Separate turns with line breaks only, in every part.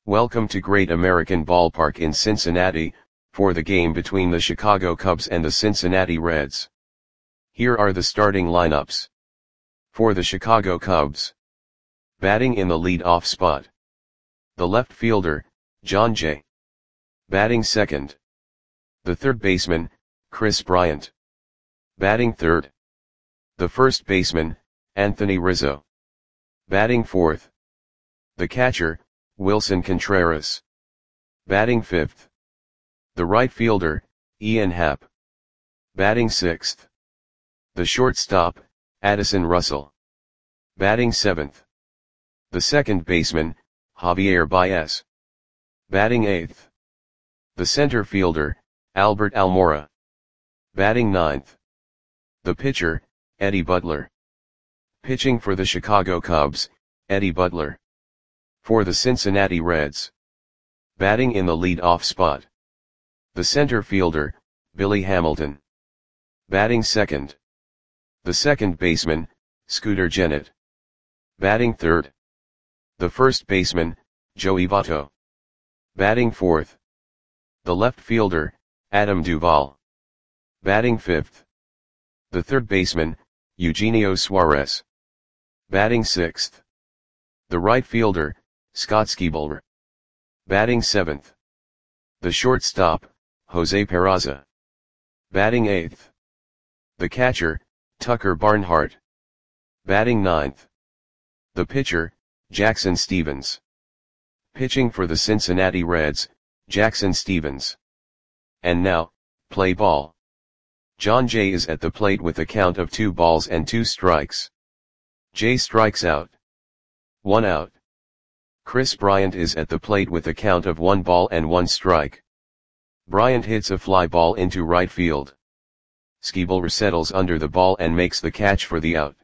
Welcome to Great American Ballpark in Cincinnati, for the game between the Chicago Cubs and the Cincinnati Reds. Here are the starting lineups. For the Chicago Cubs. Batting in the lead-off spot. The left fielder, Jon Jay. Batting second. The third baseman, Kris Bryant. Batting third. The first baseman, Anthony Rizzo. Batting fourth. The catcher, Willson Contreras. Batting fifth. The right fielder, Ian Happ. Batting sixth. The shortstop, Addison Russell. Batting seventh. The second baseman, Javier Baez. Batting eighth. The center fielder, Albert Almora. Batting ninth. The pitcher, Eddie Butler. Pitching for the Chicago Cubs, Eddie Butler. For the Cincinnati Reds. Batting in the lead-off spot. The center fielder, Billy Hamilton. Batting second. The second baseman, Scooter Gennett. Batting third. The first baseman, Joey Votto. Batting fourth. The left fielder, Adam Duvall. Batting fifth. The third baseman, Eugenio Suarez. Batting sixth. The right fielder, Scott Skiebler. Batting seventh. The shortstop, Jose Peraza. Batting eighth. The catcher, Tucker Barnhart. Batting ninth. The pitcher, Jackson Stephens. Pitching for the Cincinnati Reds, Jackson Stephens. And now, play ball. Jon Jay is at the plate with a count of 2 balls and 2 strikes. Jay strikes out. 1 out. Kris Bryant is at the plate with a count of 1 ball and 1 strike. Bryant hits a fly ball into right field. Skiebler settles under the ball and makes the catch for the out.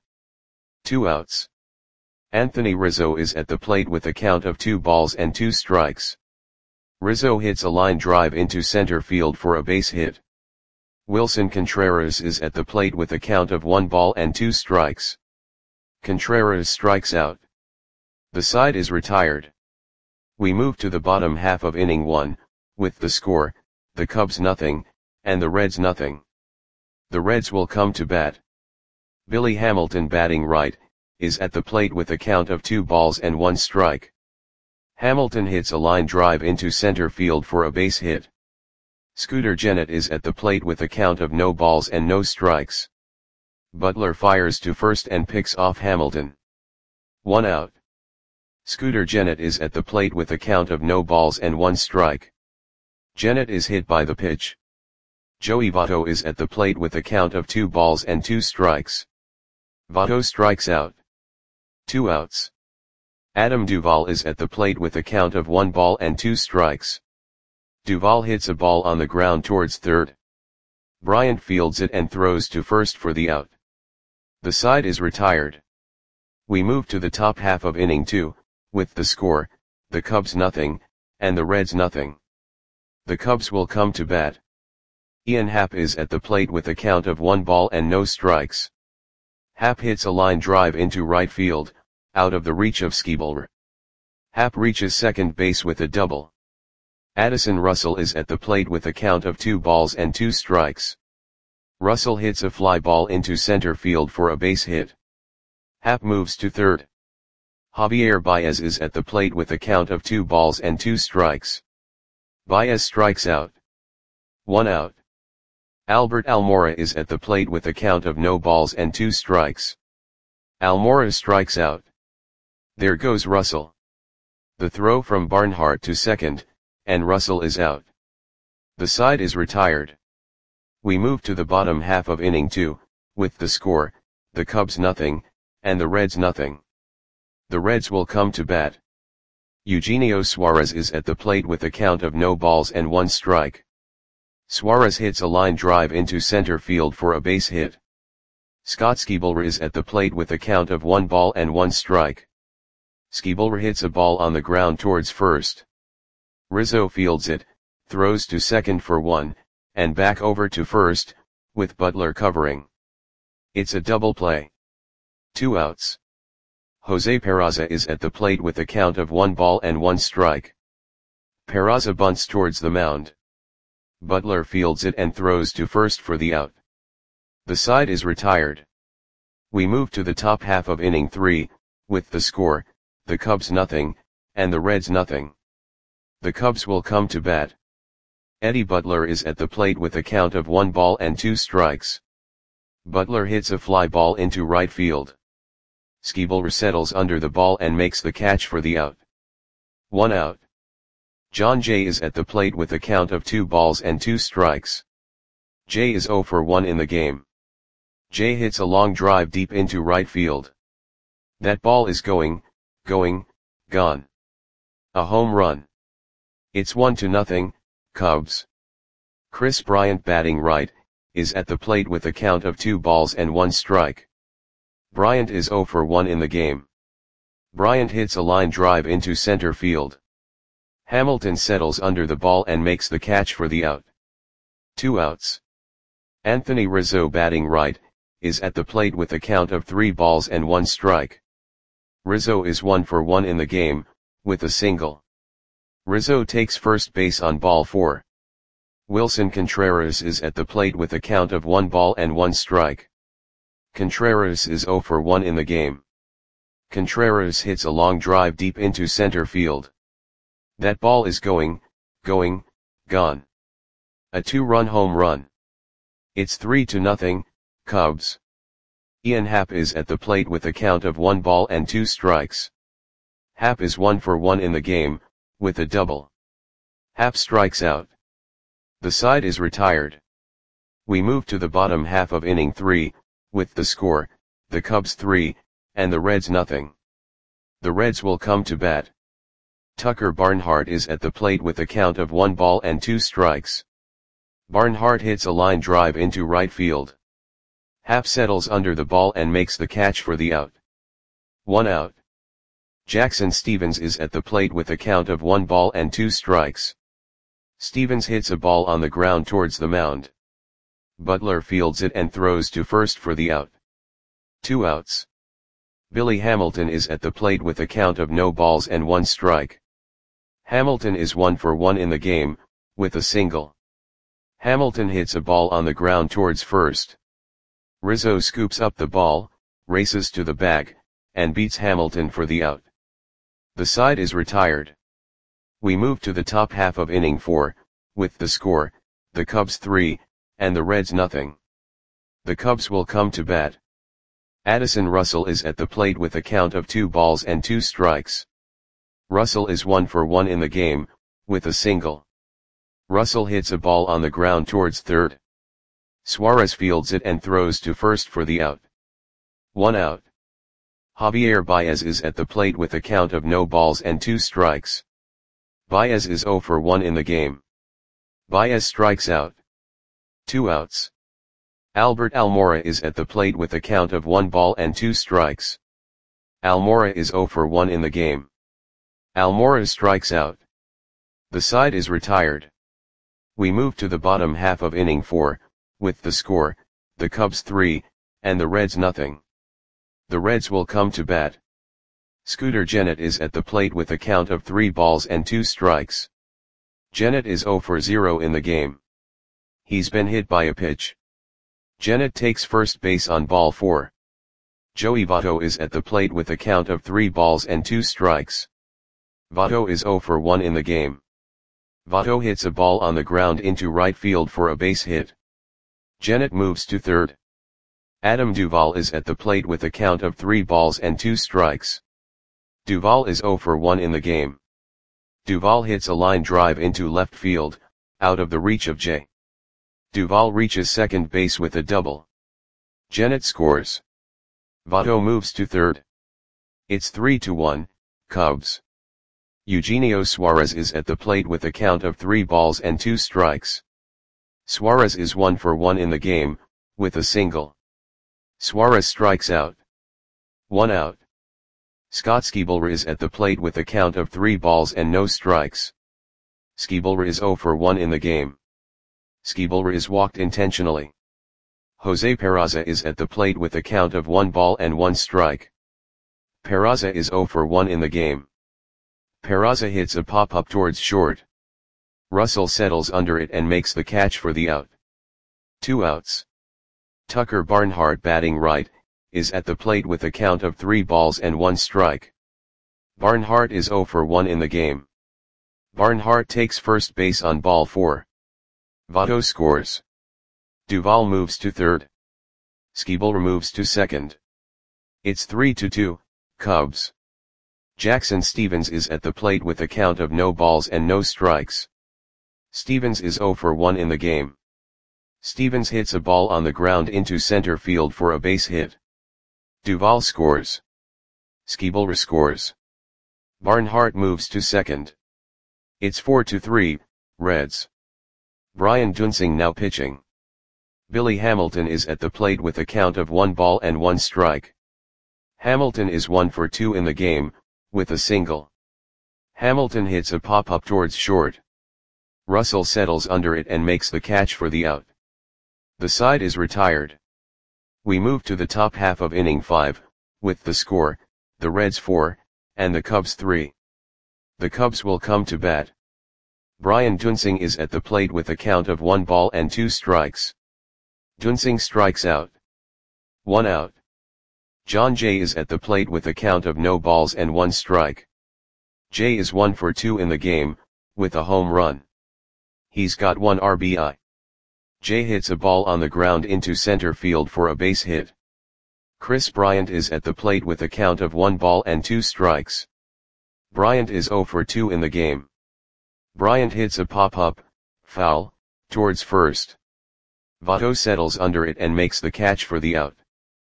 2 outs. Anthony Rizzo is at the plate with a count of 2 balls and 2 strikes. Rizzo hits a line drive into center field for a base hit. Willson Contreras is at the plate with a count of 1 ball and 2 strikes. Contreras strikes out. The side is retired. We move to the bottom half of inning 1, with the score, the Cubs nothing, and the Reds nothing. The Reds will come to bat. Billy Hamilton, batting right, is at the plate with a count of 2 balls and 1 strike. Hamilton hits a line drive into center field for a base hit. Scooter Gennett is at the plate with a count of no balls and no strikes. Butler fires to first and picks off Hamilton. 1 out. Scooter Gennett is at the plate with a count of no balls and 1 strike. Gennett is hit by the pitch. Joey Votto is at the plate with a count of 2 balls and 2 strikes. Votto strikes out. 2 outs. Adam Duvall is at the plate with a count of 1 ball and 2 strikes. Duvall hits a ball on the ground towards third. Bryant fields it and throws to first for the out. The side is retired. We move to the top half of inning 2, with the score, the Cubs nothing, and the Reds nothing. The Cubs will come to bat. Ian Happ is at the plate with a count of 1 ball and no strikes. Happ hits a line drive into right field, out of the reach of Skiebler. Happ reaches second base with a double. Addison Russell is at the plate with a count of 2 balls and 2 strikes. Russell hits a fly ball into center field for a base hit. Happ moves to third. Javier Baez is at the plate with a count of 2 balls and 2 strikes. Baez strikes out. 1 out. Albert Almora is at the plate with a count of no balls and 2 strikes. Almora strikes out. There goes Russell. The throw from Barnhart to second, and Russell is out. The side is retired. We move to the bottom half of inning 2, with the score, the Cubs nothing, and the Reds nothing. The Reds will come to bat. Eugenio Suarez is at the plate with a count of no balls and 1 strike. Suarez hits a line drive into center field for a base hit. Scott Skiebler is at the plate with a count of 1 ball and 1 strike. Skiebler hits a ball on the ground towards first. Rizzo fields it, throws to second for 1, and back over to first, with Butler covering. It's a double play. 2 outs. Jose Peraza is at the plate with a count of 1 ball and 1 strike. Peraza bunts towards the mound. Butler fields it and throws to first for the out. The side is retired. We move to the top half of inning 3, with the score, the Cubs nothing, and the Reds nothing. The Cubs will come to bat. Eddie Butler is at the plate with a count of 1 ball and 2 strikes. Butler hits a fly ball into right field. Schebler settles under the ball and makes the catch for the out. 1 out. John Jay is at the plate with a count of 2 balls and 2 strikes. Jay is 0 for 1 in the game. Jay hits a long drive deep into right field. That ball is going, gone. A home run. It's 1-0, Cubs. Chris Bryant, batting right, is at the plate with a count of 2 balls and 1 strike. Bryant is 0 for 1 in the game. Bryant hits a line drive into center field. Hamilton settles under the ball and makes the catch for the out. 2 outs. Anthony Rizzo, batting right, is at the plate with a count of 3 balls and 1 strike. Rizzo is 1 for 1 in the game, with a single. Rizzo takes first base on ball 4. Wilson Contreras is at the plate with a count of 1 ball and 1 strike. Contreras is 0 for 1 in the game. Contreras hits a long drive deep into center field. That ball is going, gone. A 2-run home run. It's 3-0, Cubs. Ian Happ is at the plate with a count of 1 ball and 2 strikes. Happ is 1 for 1 in the game, with a double. Happ strikes out. The side is retired. We move to the bottom half of inning 3, with the score, the Cubs 3, and the Reds nothing. The Reds will come to bat. Tucker Barnhart is at the plate with a count of 1 ball and 2 strikes. Barnhart hits a line drive into right field. Happ settles under the ball and makes the catch for the out. 1 out. Jackson Stevens is at the plate with a count of 1 ball and 2 strikes. Stevens hits a ball on the ground towards the mound. Butler fields it and throws to first for the out. 2 outs. Billy Hamilton is at the plate with a count of no balls and 1 strike. Hamilton is 1 for 1 in the game, with a single. Hamilton hits a ball on the ground towards first. Rizzo scoops up the ball, races to the bag, and beats Hamilton for the out. The side is retired. We move to the top half of inning 4, with the score, the Cubs 3, and the Reds nothing. The Cubs will come to bat. Addison Russell is at the plate with a count of 2 balls and 2 strikes. Russell is 1 for 1 in the game, with a single. Russell hits a ball on the ground towards third. Suarez fields it and throws to first for the out. 1 out. Javier Baez is at the plate with a count of no balls and 2 strikes. Baez is 0 for 1 in the game. Baez strikes out. 2 outs. Albert Almora is at the plate with a count of 1 ball and 2 strikes. Almora is 0 for 1 in the game. Almora strikes out. The side is retired. We move to the bottom half of inning 4, with the score, the Cubs 3, and the Reds nothing. The Reds will come to bat. Scooter Gennett is at the plate with a count of 3 balls and 2 strikes. Gennett is 0 for 0 in the game. He's been hit by a pitch. Gennett takes first base on ball 4. Joey Votto is at the plate with a count of 3 balls and 2 strikes. Votto is 0 for 1 in the game. Votto hits a ball on the ground into right field for a base hit. Gennett moves to third. Adam Duvall is at the plate with a count of 3 balls and 2 strikes. Duvall is 0 for 1 in the game. Duvall hits a line drive into left field, out of the reach of Jay. Duvall reaches second base with a double. Gennett scores. Votto moves to third. It's 3-1, Cubs. Eugenio Suarez is at the plate with a count of 3 balls and 2 strikes. Suarez is 1 for 1 in the game, with a single. Suarez strikes out. 1 out. Scott Schebler is at the plate with a count of 3 balls and no strikes. Schebler is 0 for 1 in the game. Schebler is walked intentionally. Jose Peraza is at the plate with a count of 1 ball and 1 strike. Peraza is 0 for 1 in the game. Peraza hits a pop-up towards short. Russell settles under it and makes the catch for the out. 2 outs. Tucker Barnhart, batting right, is at the plate with a count of 3 balls and 1 strike. Barnhart is 0 for 1 in the game. Barnhart takes first base on ball 4. Votto scores. Duvall moves to third. Schebel moves to second. It's 3-2, Cubs. Jackson Stevens is at the plate with a count of no balls and no strikes. Stevens is 0 for 1 in the game. Stevens hits a ball on the ground into center field for a base hit. Duvall scores. Schebel scores. Barnhart moves to second. It's 4-3, Reds. Brian Duensing now pitching. Billy Hamilton is at the plate with a count of 1 ball and 1 strike. Hamilton is 1 for 2 in the game, with a single. Hamilton hits a pop-up towards short. Russell settles under it and makes the catch for the out. The side is retired. We move to the top half of inning 5, with the score, the Reds 4, and the Cubs 3. The Cubs will come to bat. Brian Duensing is at the plate with a count of 1 ball and 2 strikes. Duensing strikes out. 1 out. John Jay is at the plate with a count of no balls and 1 strike. Jay is 1 for 2 in the game, with a home run. He's got 1 RBI. Jay hits a ball on the ground into center field for a base hit. Chris Bryant is at the plate with a count of 1 ball and 2 strikes. Bryant is 0 for 2 in the game. Bryant hits a pop-up, foul, towards first. Votto settles under it and makes the catch for the out.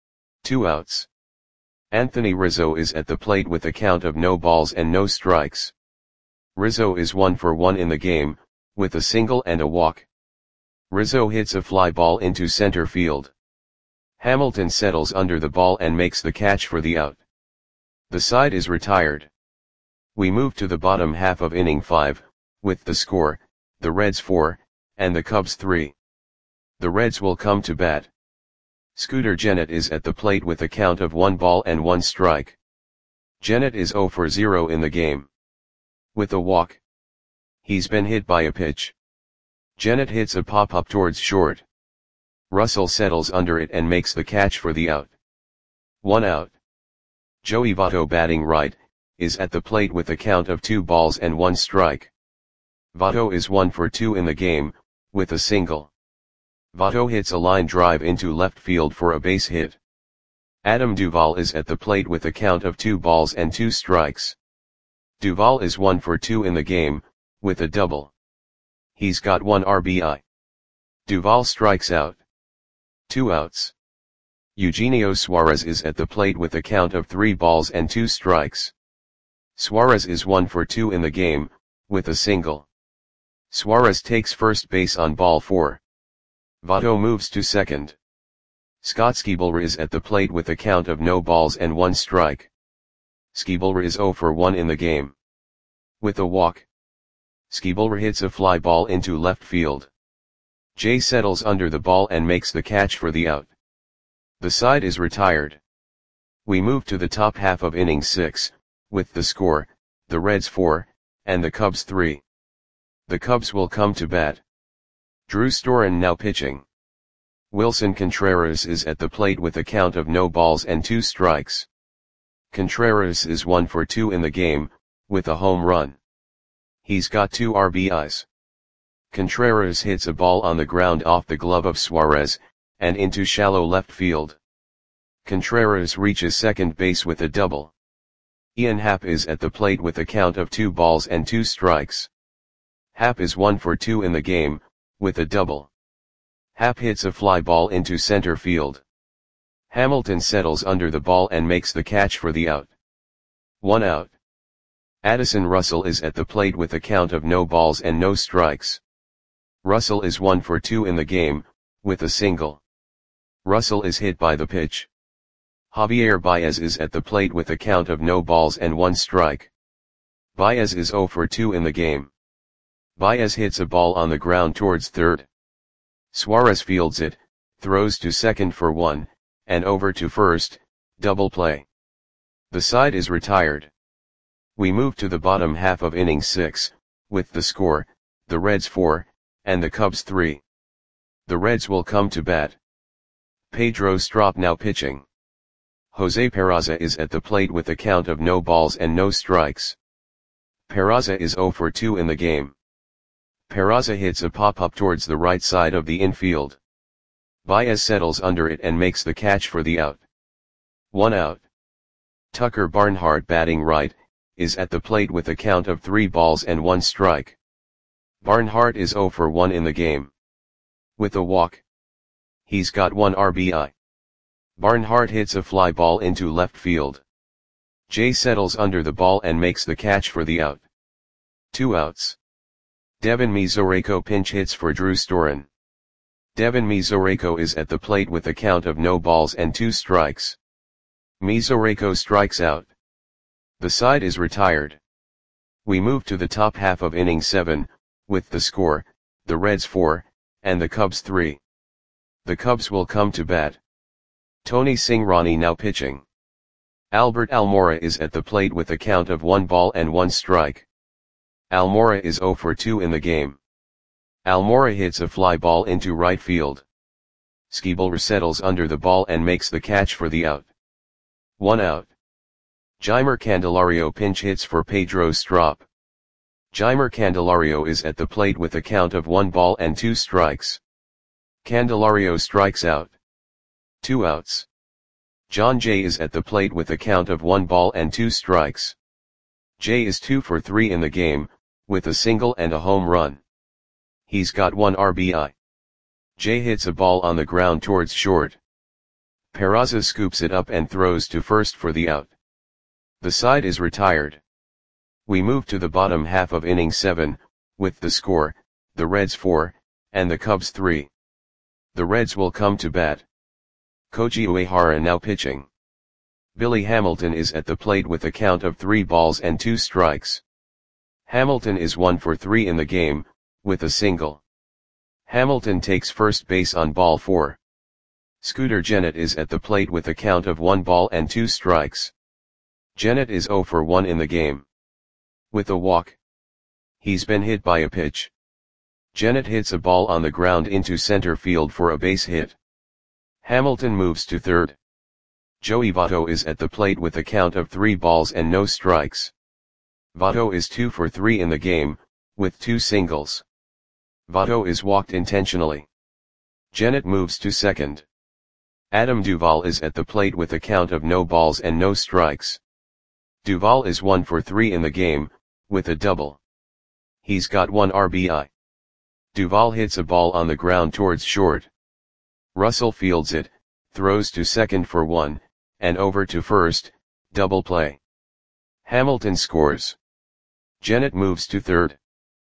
2 outs. Anthony Rizzo is at the plate with a count of no balls and no strikes. Rizzo is 1 for 1 in the game, with a single and a walk. Rizzo hits a fly ball into center field. Hamilton settles under the ball and makes the catch for the out. The side is retired. We move to the bottom half of inning 5, with the score, the Reds 4, and the Cubs 3. The Reds will come to bat. Scooter Gennett is at the plate with a count of 1 ball and 1 strike. Gennett is 0 for 0 in the game. With a walk. He's been hit by a pitch. Gennett hits a pop-up towards short. Russell settles under it and makes the catch for the out. 1 out. Joey Votto, batting right, is at the plate with a count of 2 balls and 1 strike. Votto is 1 for 2 in the game, with a single. Votto hits a line drive into left field for a base hit. Adam Duvall is at the plate with a count of 2 balls and 2 strikes. Duvall is 1 for 2 in the game, with a double. He's got 1 RBI. Duvall strikes out. 2 outs. Eugenio Suarez is at the plate with a count of 3 balls and 2 strikes. Suarez is 1 for 2 in the game, with a single. Suarez takes first base on ball 4. Votto moves to second. Scott Schebel is at the plate with a count of no balls and 1 strike. Schebel is 0 for 1 in the game. With a walk. Schebel hits a fly ball into left field. Jay settles under the ball and makes the catch for the out. The side is retired. We move to the top half of inning 6, with the score, the Reds 4, and the Cubs 3. The Cubs will come to bat. Drew Storen now pitching. Wilson Contreras is at the plate with a count of no balls and 2 strikes. Contreras is 1 for 2 in the game, with a home run. He's got 2 RBIs. Contreras hits a ball on the ground off the glove of Suarez, and into shallow left field. Contreras reaches second base with a double. Ian Happ is at the plate with a count of 2 balls and 2 strikes. Happ is 1 for 2 in the game, with a double. Happ hits a fly ball into center field. Hamilton settles under the ball and makes the catch for the out. 1 out. Addison Russell is at the plate with a count of no balls and no strikes. Russell is 1 for 2 in the game, with a single. Russell is hit by the pitch. Javier Baez is at the plate with a count of no balls and 1 strike. Baez is 0 for 2 in the game. Baez hits a ball on the ground towards third. Suarez fields it, throws to second for 1, and over to first, double play. The side is retired. We move to the bottom half of inning 6, with the score, the Reds 4, and the Cubs 3. The Reds will come to bat. Pedro Strop now pitching. Jose Peraza is at the plate with a count of no balls and no strikes. Peraza is 0 for 2 in the game. Peraza hits a pop-up towards the right side of the infield. Baez settles under it and makes the catch for the out. 1 out. Tucker Barnhart, batting right, is at the plate with a count of 3 balls and 1 strike. Barnhart is 0 for 1 in the game. With a walk, he's got 1 RBI. Barnhart hits a fly ball into left field. Jay settles under the ball and makes the catch for the out. 2 outs. Devin Mesoraco pinch hits for Drew Storen. Devin Mesoraco is at the plate with a count of no balls and 2 strikes. Mesoraco strikes out. The side is retired. We move to the top half of inning 7, with the score, the Reds 4, and the Cubs 3. The Cubs will come to bat. Tony Cingrani now pitching. Albert Almora is at the plate with a count of 1 ball and 1 strike. Almora is 0 for 2 in the game. Almora hits a fly ball into right field. Skibel settles under the ball and makes the catch for the out. 1 out. Jeimer Candelario pinch hits for Pedro Strop. Jeimer Candelario is at the plate with a count of 1 ball and 2 strikes. Candelario strikes out. 2 outs. John Jay is at the plate with a count of 1 ball and 2 strikes. Jay is 2 for 3 in the game, with a single and a home run. He's got 1 RBI. Jay hits a ball on the ground towards short. Peraza scoops it up and throws to first for the out. The side is retired. We move to the bottom half of inning 7, with the score, the Reds 4, and the Cubs 3. The Reds will come to bat. Koji Uehara now pitching. Billy Hamilton is at the plate with a count of 3 balls and 2 strikes. Hamilton is 1 for 3 in the game, with a single. Hamilton takes first base on ball 4. Scooter Gennett is at the plate with a count of 1 ball and 2 strikes. Gennett is 0 for 1 in the game. With a walk, he's been hit by a pitch. Gennett hits a ball on the ground into center field for a base hit. Hamilton moves to third. Joey Votto is at the plate with a count of 3 balls and no strikes. Votto is 2 for 3 in the game, with 2 singles. Votto is walked intentionally. Gennett moves to second. Adam Duvall is at the plate with a count of no balls and no strikes. Duvall is 1 for 3 in the game, with a double. He's got 1 RBI. Duvall hits a ball on the ground towards short. Russell fields it, throws to second for 1, and over to first, double play. Hamilton scores. Gennett moves to third.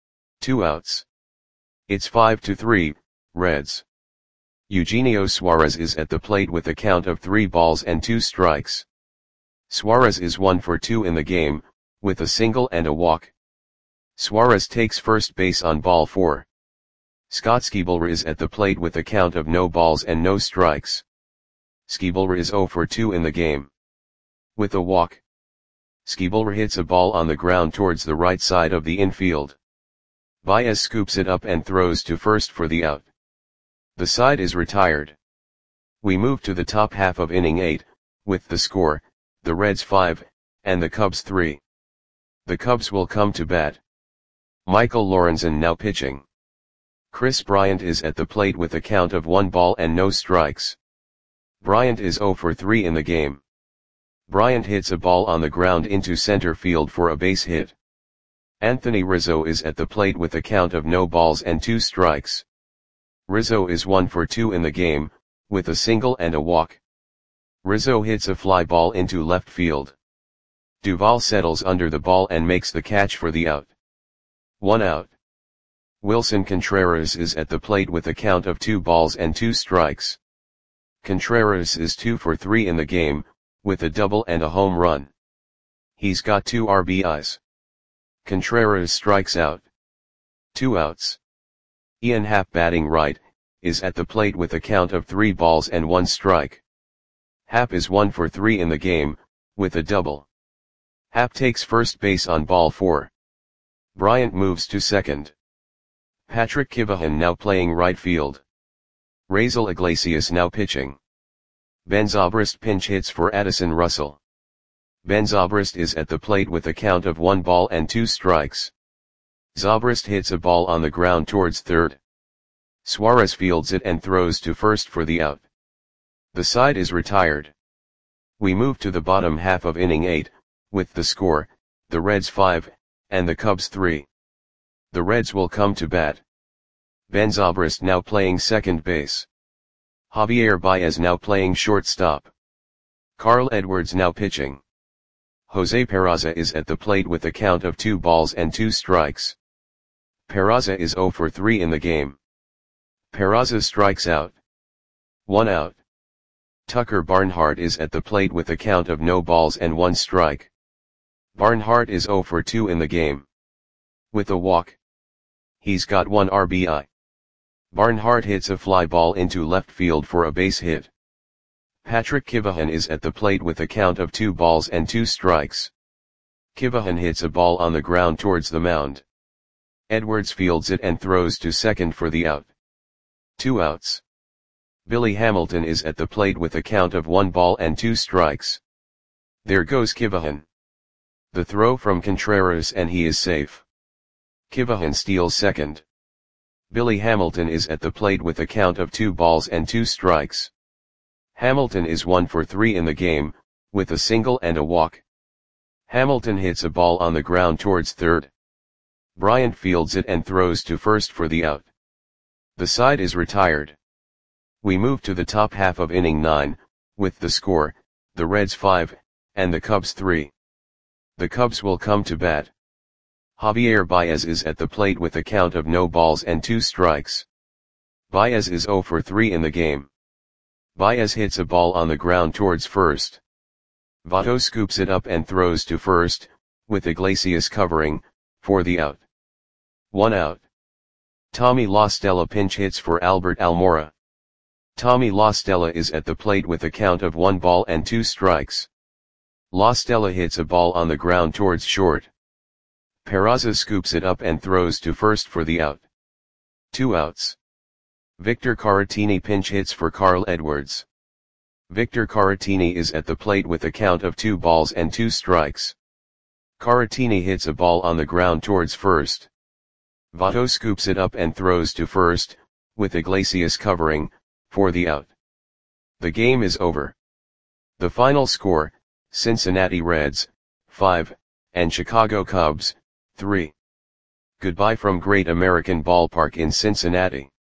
2 outs. It's 5-3, Reds. Eugenio Suarez is at the plate with a count of 3 balls and 2 strikes. Suarez is 1 for 2 in the game, with a single and a walk. Suarez takes first base on ball 4. Scott Skibel is at the plate with a count of no balls and no strikes. Skibel is 0 for 2 in the game. With a walk, Skibel hits a ball on the ground towards the right side of the infield. Baez scoops it up and throws to first for the out. The side is retired. We move to the top half of inning 8, with the score, the Reds 5, and the Cubs 3. The Cubs will come to bat. Michael Lorenzen now pitching. Chris Bryant is at the plate with a count of 1 ball and no strikes. Bryant is 0 for 3 in the game. Bryant hits a ball on the ground into center field for a base hit. Anthony Rizzo is at the plate with a count of no balls and 2 strikes. Rizzo is 1 for 2 in the game, with a single and a walk. Rizzo hits a fly ball into left field. Duvall settles under the ball and makes the catch for the out. 1 out. Wilson Contreras is at the plate with a count of 2 balls and 2 strikes. Contreras is 2 for 3 in the game, with a double and a home run. He's got 2 RBIs. Contreras strikes out. 2 outs. Ian Happ, batting right, is at the plate with a count of 3 balls and 1 strike. Happ is 1 for 3 in the game, with a double. Happ takes first base on ball 4. Bryant moves to second. Patrick Kivahan now playing right field. Raisel Iglesias now pitching. Ben Zobrist pinch hits for Addison Russell. Ben Zobrist is at the plate with a count of 1 ball and 2 strikes. Zobrist hits a ball on the ground towards third. Suarez fields it and throws to first for the out. The side is retired. We move to the bottom half of inning 8, with the score, the Reds 5, and the Cubs 3. The Reds will come to bat. Ben Zobrist now playing second base. Javier Baez now playing shortstop. Carl Edwards now pitching. Jose Peraza is at the plate with a count of 2 balls and 2 strikes. Peraza is 0 for 3 in the game. Peraza strikes out. 1 out. Tucker Barnhart is at the plate with a count of no balls and 1 strike. Barnhart is 0 for 2 in the game. With a walk. He's got 1 RBI. Barnhart hits a fly ball into left field for a base hit. Patrick Kivahan is at the plate with a count of 2 balls and 2 strikes. Kivahan hits a ball on the ground towards the mound. Edwards fields it and throws to second for the out. 2 outs. Billy Hamilton is at the plate with a count of 1 ball and 2 strikes. There goes Kivahan. The throw from Contreras and he is safe. Kivahan steals second. Billy Hamilton is at the plate with a count of 2 balls and 2 strikes. Hamilton is 1 for 3 in the game, with a single and a walk. Hamilton hits a ball on the ground towards third. Bryant fields it and throws to first for the out. The side is retired. We move to the top half of inning 9, with the score, the Reds 5, and the Cubs 3. The Cubs will come to bat. Javier Baez is at the plate with a count of no balls and 2 strikes. Baez is 0 for 3 in the game. Baez hits a ball on the ground towards first. Votto scoops it up and throws to first, with Iglesias covering, for the out. 1 out. Tommy La Stella pinch hits for Albert Almora. Tommy La Stella is at the plate with a count of 1 ball and 2 strikes. La Stella hits a ball on the ground towards short. Peraza scoops it up and throws to first for the out. 2 outs. Victor Caratini pinch hits for Carl Edwards. Victor Caratini is at the plate with a count of 2 balls and 2 strikes. Caratini hits a ball on the ground towards first. Votto scoops it up and throws to first, with Iglesias covering, for the out. The game is over. The final score, Cincinnati Reds, 5, and Chicago Cubs, 3. Goodbye from Great American Ballpark in Cincinnati.